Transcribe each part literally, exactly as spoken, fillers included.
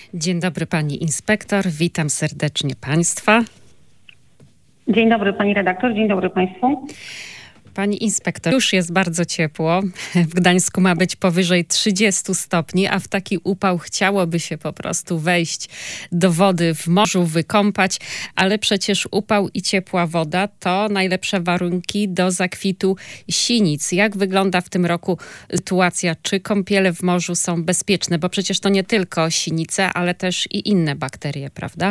Dzień dobry pani inspektor, witam serdecznie państwa. Dzień dobry pani redaktor, dzień dobry państwu. Pani inspektor, już jest bardzo ciepło. W Gdańsku ma być powyżej trzydziestu stopni, a w taki upał chciałoby się po prostu wejść do wody w morzu, wykąpać, ale przecież upał i ciepła woda to najlepsze warunki do zakwitu sinic. Jak wygląda w tym roku sytuacja? Czy kąpiele w morzu są bezpieczne? Bo przecież to nie tylko sinice, ale też i inne bakterie, prawda?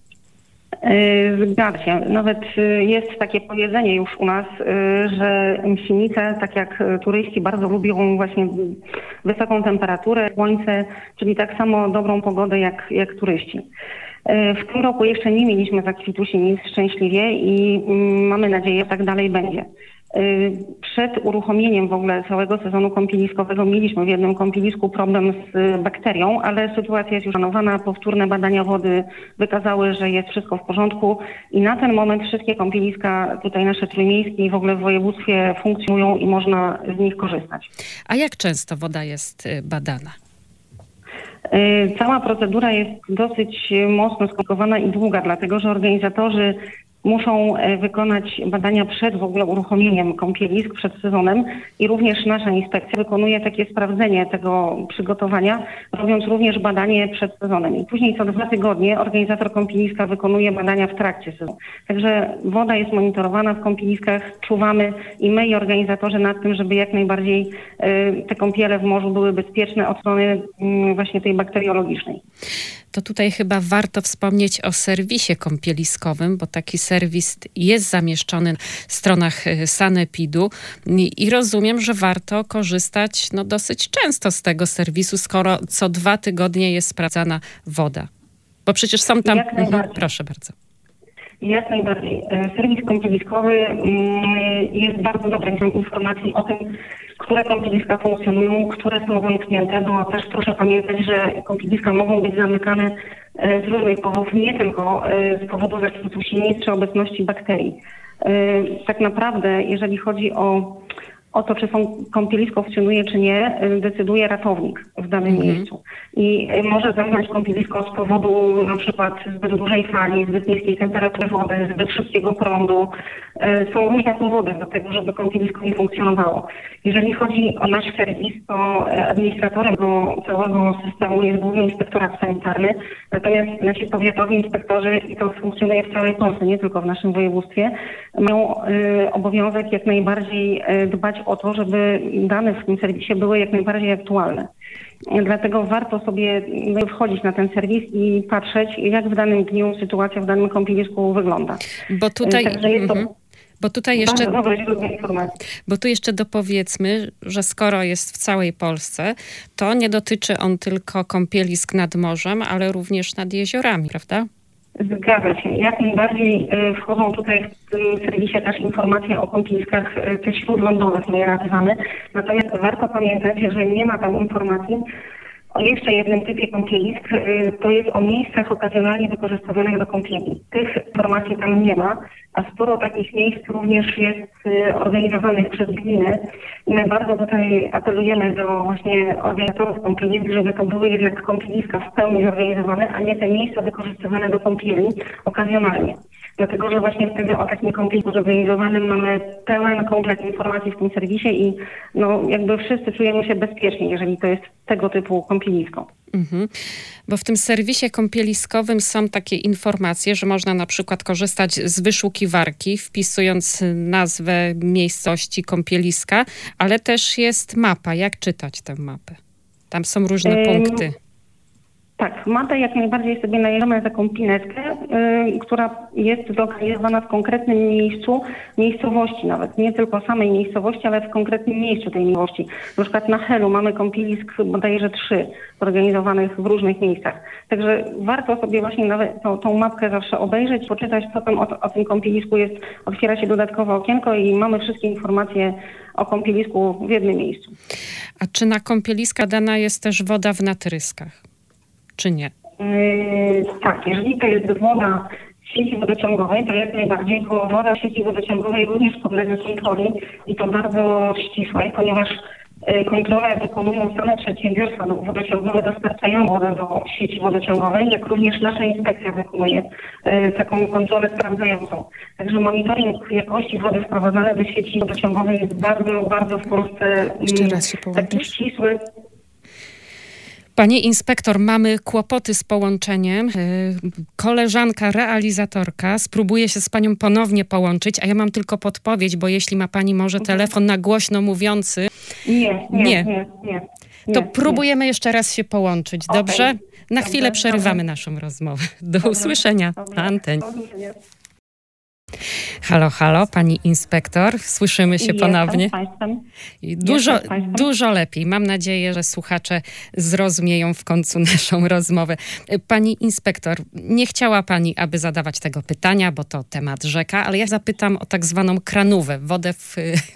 Zgadza się. Nawet jest takie powiedzenie już u nas, że sinice, tak jak turyści, bardzo lubią właśnie wysoką temperaturę, słońce, czyli tak samo dobrą pogodę jak, jak turyści. W tym roku jeszcze nie mieliśmy zakwitu sinic szczęśliwie i mamy nadzieję, że tak dalej będzie. Przed uruchomieniem w ogóle całego sezonu kąpieliskowego mieliśmy w jednym kąpielisku problem z bakterią, ale sytuacja jest już szanowana. Powtórne badania wody wykazały, że jest wszystko w porządku i na ten moment wszystkie kąpieliska tutaj nasze trójmiejskie i w ogóle w województwie funkcjonują i można z nich korzystać. A jak często woda jest badana? Cała procedura jest dosyć mocno skomplikowana i długa, dlatego że organizatorzy muszą wykonać badania przed w ogóle uruchomieniem kąpielisk, przed sezonem i również nasza inspekcja wykonuje takie sprawdzenie tego przygotowania, robiąc również badanie przed sezonem. I później co dwa tygodnie organizator kąpieliska wykonuje badania w trakcie sezonu. Także woda jest monitorowana w kąpieliskach, czuwamy i my i organizatorzy nad tym, żeby jak najbardziej y, te kąpiele w morzu były bezpieczne od strony y, właśnie tej bakteriologicznej. To tutaj chyba warto wspomnieć o serwisie kąpieliskowym, bo taki serwis jest zamieszczony na stronach Sanepidu i, i rozumiem, że warto korzystać no, dosyć często z tego serwisu, skoro co dwa tygodnie jest sprawdzana woda. Bo przecież są tam... Mhm, proszę bardzo. Jak najbardziej. Serwis kąpieliskowy jest bardzo dobrym informacji o tym, które kąpieliska funkcjonują, które są zamknięte, bo też proszę pamiętać, że kąpieliska mogą być zamykane z różnych powodów, nie tylko z powodu zakwitu sinic czy obecności bakterii. Tak naprawdę, jeżeli chodzi o, o to, czy są, kąpielisko funkcjonuje, czy nie, decyduje ratownik w danym mm-hmm. miejscu. I może zamknąć kąpielisko z powodu na przykład zbyt dużej fali, zbyt niskiej temperatury wody, zbyt szybkiego prądu. Są różne powody do tego, żeby kąpielisko nie funkcjonowało. Jeżeli chodzi o nasz serwis, to administratorem tego całego systemu jest Główny Inspektorat Sanitarny, natomiast nasi powiatowi inspektorzy, i to funkcjonuje w całej Polsce, nie tylko w naszym województwie, mają y, obowiązek jak najbardziej y, dbać o to, żeby dane w tym serwisie były jak najbardziej aktualne. Dlatego warto sobie wchodzić na ten serwis i patrzeć, jak w danym dniu sytuacja w danym kąpielisku wygląda. Bo tutaj... Także jest to mm-hmm. Bo tutaj jeszcze, dobre źródło informacji. Bo tu jeszcze dopowiedzmy, że skoro jest w całej Polsce, to nie dotyczy on tylko kąpielisk nad morzem, ale również nad jeziorami, prawda? Zgadza się. Jak najbardziej wchodzą tutaj w tym serwisie też informacje o kąpieliskach te śródlądowych, my je nazywamy. Natomiast warto pamiętać, że nie ma tam informacji o jeszcze jednym typie kąpielisk, to jest o miejscach okazjonalnie wykorzystywanych do kąpieli. Tych informacji tam nie ma, a sporo takich miejsc również jest organizowanych przez gminy. I my bardzo tutaj apelujemy do właśnie organizatorów kąpielisk, żeby to były jednak kąpieliska w pełni zorganizowane, a nie te miejsca wykorzystywane do kąpieli okazjonalnie. Dlatego, że właśnie wtedy o takim kąpielisku zorganizowanym mamy pełen komplet informacji w tym serwisie i no jakby wszyscy czujemy się bezpiecznie, jeżeli to jest tego typu kąpielisko. Mhm. Bo w tym serwisie kąpieliskowym są takie informacje, że można na przykład korzystać z wyszukiwarki, wpisując nazwę miejscowości kąpieliska, ale też jest mapa. Jak czytać tę mapę? Tam są różne Ym... punkty. Tak, mapę jak najbardziej sobie najeżdżamy na taką pinetkę, yy, która jest zlokalizowana w konkretnym miejscu, miejscowości nawet. Nie tylko samej miejscowości, ale w konkretnym miejscu tej miejscowości. Na przykład na Helu mamy kąpielisk bodajże trzy zorganizowanych w różnych miejscach. Także warto sobie właśnie nawet tą, tą mapkę zawsze obejrzeć, poczytać, co tam o, o tym kąpielisku jest. Otwiera się dodatkowe okienko i mamy wszystkie informacje o kąpielisku w jednym miejscu. A czy na kąpieliska dana jest też woda w natryskach? Czy nie? Yy, tak, jeżeli to jest woda w sieci wodociągowej, to jak najbardziej, bo woda w sieci wodociągowej również podlega kontroli i to bardzo ścisłej, ponieważ Kontrolę wykonują same przedsiębiorstwa wodociągowe dostarczają wodę do sieci wodociągowej, jak również nasza inspekcja wykonuje taką kontrolę sprawdzającą. Także monitoring jakości wody wprowadzany do sieci wodociągowej jest bardzo, bardzo w Polsce Jeszcze raz się taki ścisły. Pani inspektor, mamy kłopoty z połączeniem. Koleżanka, realizatorka spróbuje się z panią ponownie połączyć, a ja mam tylko podpowiedź, bo jeśli ma pani może telefon na głośno mówiący... Nie, nie, nie. nie, nie, nie to próbujemy nie. jeszcze raz się połączyć, okay. Dobrze? Na Dobrze, chwilę przerywamy dobrze. naszą rozmowę. Do Dobrze, usłyszenia dobrze. na antenie. Halo, halo, pani inspektor. Słyszymy się Jestem ponownie. Państwem. Dużo, Jestem państwem. dużo lepiej. Mam nadzieję, że słuchacze zrozumieją w końcu naszą rozmowę. Pani inspektor, nie chciała pani, aby zadawać tego pytania, bo to temat rzeka, ale ja zapytam o tak zwaną kranówę, wodę w,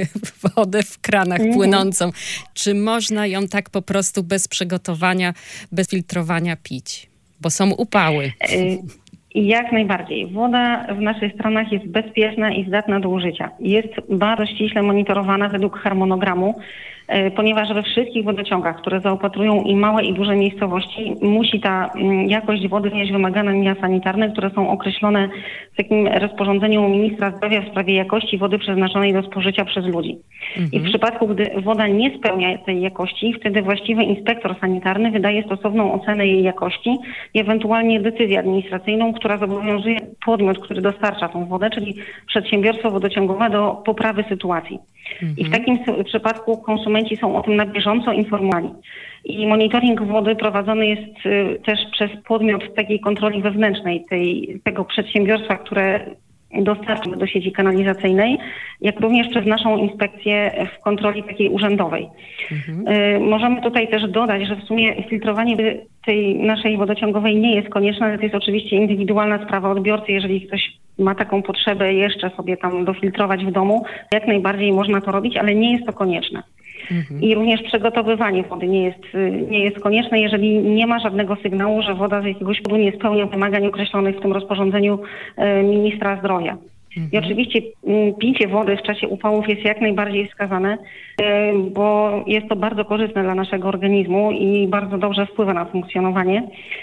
wodę w kranach mhm. płynącą. Czy można ją tak po prostu bez przygotowania, bez filtrowania pić? Bo są upały. Y- I jak najbardziej. Woda w naszych stranach jest bezpieczna i zdatna do użycia. Jest bardzo ściśle monitorowana według harmonogramu, ponieważ we wszystkich wodociągach, które zaopatrują i małe i duże miejscowości, musi ta jakość wody mieć wymagania sanitarne, które są określone w takim rozporządzeniu ministra zdrowia w sprawie jakości wody przeznaczonej do spożycia przez ludzi. Mhm. I w przypadku, gdy woda nie spełnia tej jakości, wtedy właściwy inspektor sanitarny wydaje stosowną ocenę jej jakości i ewentualnie decyzję administracyjną, która zobowiązuje podmiot, który dostarcza tą wodę, czyli przedsiębiorstwo wodociągowe, do poprawy sytuacji. Mhm. I w takim przypadku konsumenci są o tym na bieżąco informowani. I monitoring wody prowadzony jest y, też przez podmiot takiej kontroli wewnętrznej tej, tego przedsiębiorstwa, które dostarcza do sieci kanalizacyjnej, jak również przez naszą inspekcję w kontroli takiej urzędowej. Mhm. Y, możemy tutaj też dodać, że w sumie filtrowanie tej naszej wodociągowej nie jest konieczne, ale to jest oczywiście indywidualna sprawa odbiorcy. Jeżeli ktoś ma taką potrzebę jeszcze sobie tam dofiltrować w domu, jak najbardziej można to robić, ale nie jest to konieczne. Mhm. I również przygotowywanie wody nie jest, nie jest konieczne, jeżeli nie ma żadnego sygnału, że woda z jakiegoś powodu nie spełnia wymagań określonych w tym rozporządzeniu e, ministra zdrowia. Mhm. I oczywiście m, picie wody w czasie upałów jest jak najbardziej wskazane, e, bo jest to bardzo korzystne dla naszego organizmu i bardzo dobrze wpływa na funkcjonowanie.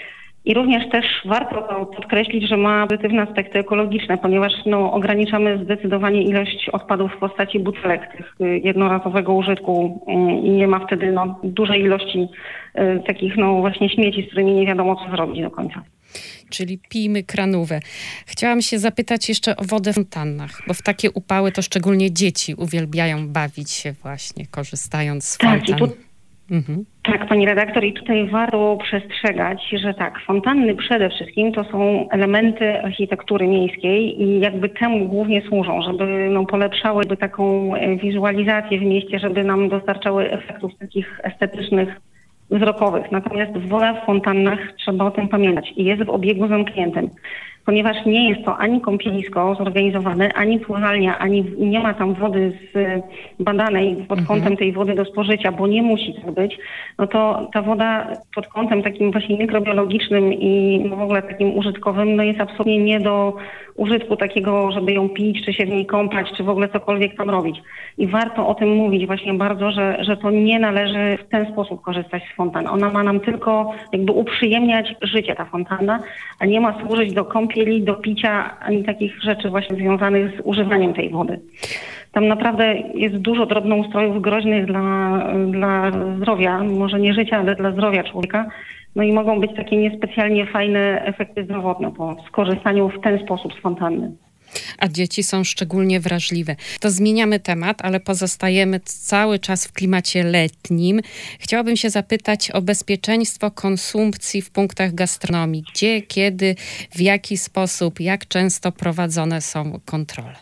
I również też warto to podkreślić, że ma pozytywne aspekty ekologiczne, ponieważ no, ograniczamy zdecydowanie ilość odpadów w postaci butelek tych jednorazowego użytku i nie ma wtedy no, dużej ilości y, takich no, właśnie śmieci, z którymi nie wiadomo co zrobić do końca. Czyli pijmy kranówę. Chciałam się zapytać jeszcze o wodę w fontannach, bo w takie upały to szczególnie dzieci uwielbiają bawić się właśnie, korzystając z fontan. Tak, Mhm. Tak, pani redaktor, i tutaj warto przestrzegać, że tak, fontanny przede wszystkim to są elementy architektury miejskiej i jakby temu głównie służą, żeby no, polepszały jakby taką wizualizację w mieście, żeby nam dostarczały efektów takich estetycznych, wzrokowych. Natomiast woda w fontannach, trzeba o tym pamiętać, i jest w obiegu zamkniętym. Ponieważ nie jest to ani kąpielisko zorganizowane, ani pływalnia, ani nie ma tam wody zbadanej pod kątem mhm. tej wody do spożycia, bo nie musi tak być, no to ta woda pod kątem takim właśnie mikrobiologicznym i w ogóle takim użytkowym, no jest absolutnie nie do użytku takiego, żeby ją pić, czy się w niej kąpać, czy w ogóle cokolwiek tam robić. I warto o tym mówić właśnie bardzo, że, że to nie należy w ten sposób korzystać z fontan. Ona ma nam tylko jakby uprzyjemniać życie, ta fontanna, a nie ma służyć do kąpieli, do picia, ani takich rzeczy właśnie związanych z używaniem tej wody. Tam naprawdę jest dużo drobnoustrojów groźnych dla, dla zdrowia, może nie życia, ale dla zdrowia człowieka. No i mogą być takie niespecjalnie fajne efekty zdrowotne po skorzystaniu w ten sposób z fontanny. A dzieci są szczególnie wrażliwe. To zmieniamy temat, ale pozostajemy cały czas w klimacie letnim. Chciałabym się zapytać o bezpieczeństwo konsumpcji w punktach gastronomii. Gdzie, kiedy, w jaki sposób, jak często prowadzone są kontrole?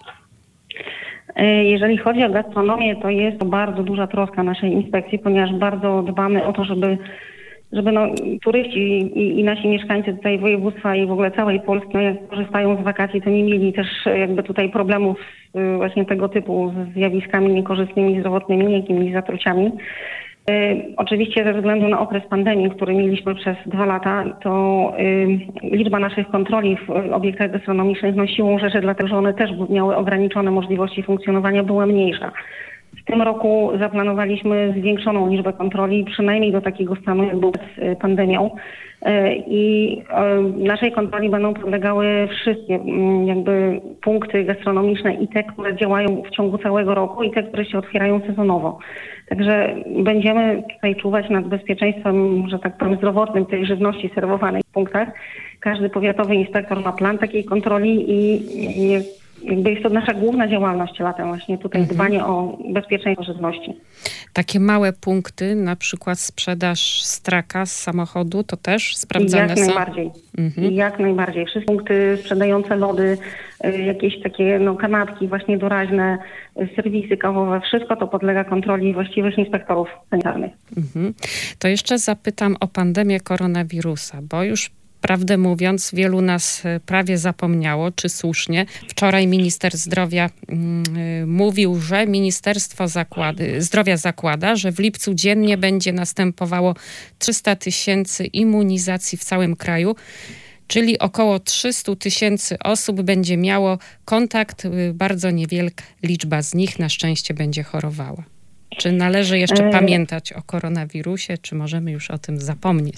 Jeżeli chodzi o gastronomię, to jest to bardzo duża troska naszej inspekcji, ponieważ bardzo dbamy o to, żeby żeby no, turyści i, i nasi mieszkańcy tutaj województwa i w ogóle całej Polski, no, jak korzystają z wakacji, to nie mieli też jakby tutaj problemów y, właśnie tego typu z zjawiskami niekorzystnymi, zdrowotnymi, jakimiś zatruciami. Y, oczywiście ze względu na okres pandemii, który mieliśmy przez dwa lata, to y, liczba naszych kontroli w obiektach gastronomicznych no siłą rzeczy, dlatego że one też miały ograniczone możliwości funkcjonowania, była mniejsza. Z tym roku zaplanowaliśmy zwiększoną liczbę kontroli, przynajmniej do takiego stanu, jak był z pandemią. I naszej kontroli będą podlegały wszystkie jakby punkty gastronomiczne i te, które działają w ciągu całego roku i te, które się otwierają sezonowo. Także będziemy tutaj czuwać nad bezpieczeństwem, że tak powiem, zdrowotnym tej żywności serwowanej w punktach. Każdy powiatowy inspektor ma plan takiej kontroli i jakby jest to nasza główna działalność latem właśnie tutaj mhm. dbanie o bezpieczeństwo żywności. Takie małe punkty, na przykład sprzedaż straka z samochodu, to też sprawdzane jak są? Najbardziej. Mhm. Jak najbardziej. Wszystkie punkty sprzedające lody, jakieś takie no, kanapki właśnie doraźne, serwisy kawowe, wszystko to podlega kontroli właściwych inspektorów sanitarnych. Mhm. To jeszcze zapytam o pandemię koronawirusa, bo już prawdę mówiąc, wielu nas prawie zapomniało, czy słusznie. Wczoraj minister zdrowia y, mówił, że Ministerstwo Zakłady, Zdrowia zakłada, że w lipcu dziennie będzie następowało trzysta tysięcy immunizacji w całym kraju, czyli około trzysta tysięcy osób będzie miało kontakt, y, bardzo niewielka liczba z nich na szczęście będzie chorowała. Czy należy jeszcze e... pamiętać o koronawirusie, czy możemy już o tym zapomnieć?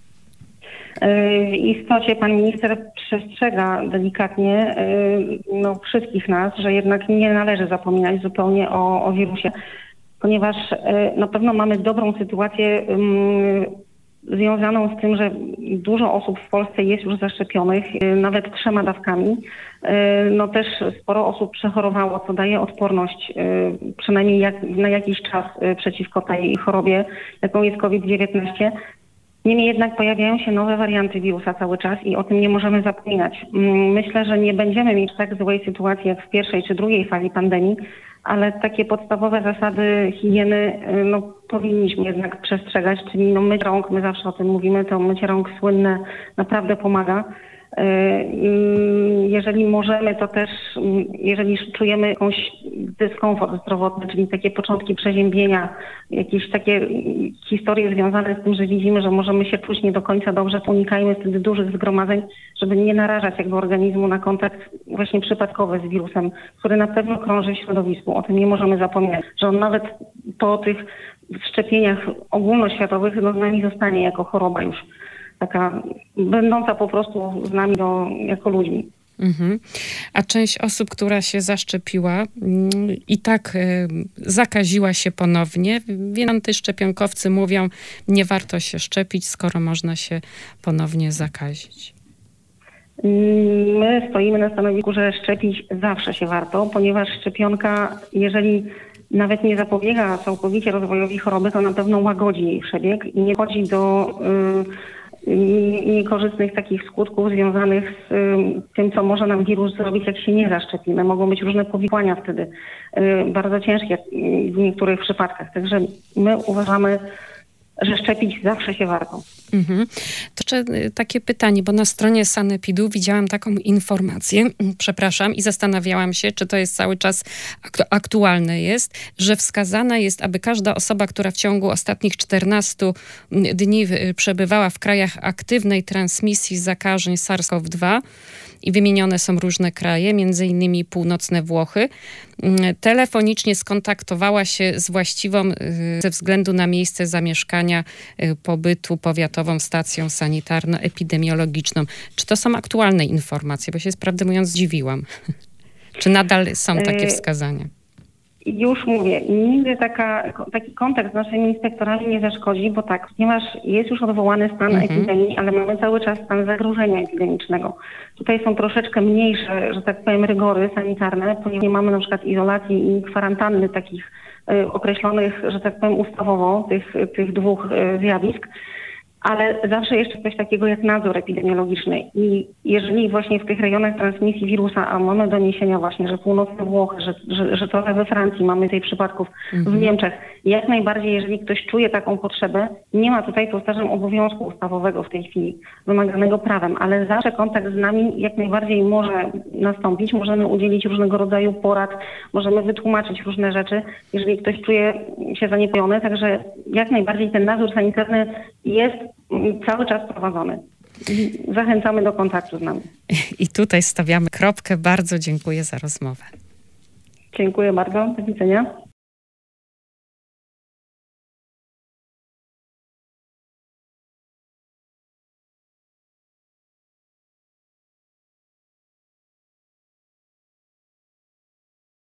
W istocie pan minister przestrzega delikatnie no, wszystkich nas, że jednak nie należy zapominać zupełnie o, o wirusie, ponieważ na pewno mamy dobrą sytuację um, związaną z tym, że dużo osób w Polsce jest już zaszczepionych, nawet trzema dawkami. No też sporo osób przechorowało, co daje odporność przynajmniej jak, na jakiś czas przeciwko tej chorobie, jaką jest COVID dziewiętnaście. Niemniej jednak pojawiają się nowe warianty wirusa cały czas i o tym nie możemy zapominać. Myślę, że nie będziemy mieć tak złej sytuacji jak w pierwszej czy drugiej fali pandemii, ale takie podstawowe zasady higieny no, powinniśmy jednak przestrzegać, czyli no, myć rąk, my zawsze o tym mówimy, to mycie rąk słynne naprawdę pomaga. Jeżeli możemy, to też jeżeli czujemy jakąś dyskomfort zdrowotny, czyli takie początki przeziębienia, jakieś takie historie związane z tym, że widzimy, że możemy się czuć nie do końca dobrze, to unikajmy wtedy dużych zgromadzeń, żeby nie narażać jakby organizmu na kontakt właśnie przypadkowy z wirusem, który na pewno krąży w środowisku. O tym nie możemy zapominać, że on nawet po tych szczepieniach ogólnoświatowych no, z nami zostanie jako choroba już. Taka będąca po prostu z nami do, jako ludźmi. Mhm. A część osób, która się zaszczepiła i tak y, zakaziła się ponownie, więc antyszczepionkowcy mówią, nie warto się szczepić, skoro można się ponownie zakazić. My stoimy na stanowisku, że szczepić zawsze się warto, ponieważ szczepionka, jeżeli nawet nie zapobiega całkowicie rozwojowi choroby, to na pewno łagodzi jej przebieg i nie chodzi do y, niekorzystnych takich skutków związanych z y, tym, co może nam wirus zrobić, jak się nie zaszczepimy. Mogą być różne powikłania wtedy, y, bardzo ciężkie w niektórych przypadkach. Także my uważamy, że szczepić zawsze się warto. Mhm. To jeszcze takie pytanie, bo na stronie Sanepidu widziałam taką informację, przepraszam, i zastanawiałam się, czy to jest cały czas aktualne jest, że wskazana jest, aby każda osoba, która w ciągu ostatnich czternastu dni przebywała w krajach aktywnej transmisji zakażeń SARS-CoV dwa, i wymienione są różne kraje, między innymi północne Włochy, telefonicznie skontaktowała się z właściwą ze względu na miejsce zamieszkania, pobytu powiatową stacją sanitarno-epidemiologiczną. Czy to są aktualne informacje? Bo się, prawdę mówiąc, zdziwiłam. Czy nadal są takie wskazania? Już mówię, nigdy taka, taki kontakt z naszymi inspektorami nie zaszkodzi, bo tak, ponieważ jest już odwołany stan mhm. epidemii, ale mamy cały czas stan zagrożenia epidemicznego. Tutaj są troszeczkę mniejsze, że tak powiem, rygory sanitarne, ponieważ nie mamy na przykład izolacji i kwarantanny takich y, określonych, że tak powiem, ustawowo tych, tych dwóch y, zjawisk. Ale zawsze jeszcze coś takiego jak nadzór epidemiologiczny i jeżeli właśnie w tych rejonach transmisji wirusa, a mamy doniesienia właśnie, że północne Włochy, że, że, że trochę we Francji mamy tych przypadków, mhm. w Niemczech, jak najbardziej, jeżeli ktoś czuje taką potrzebę, nie ma tutaj, powtarzam, obowiązku ustawowego w tej chwili, wymaganego prawem, ale zawsze kontakt z nami jak najbardziej może nastąpić, możemy udzielić różnego rodzaju porad, możemy wytłumaczyć różne rzeczy, jeżeli ktoś czuje się zaniepokojony, także jak najbardziej ten nadzór sanitarny jest cały czas prowadzony. Zachęcamy do kontaktu z nami. I tutaj stawiamy kropkę. Bardzo dziękuję za rozmowę. Dziękuję bardzo. Do widzenia.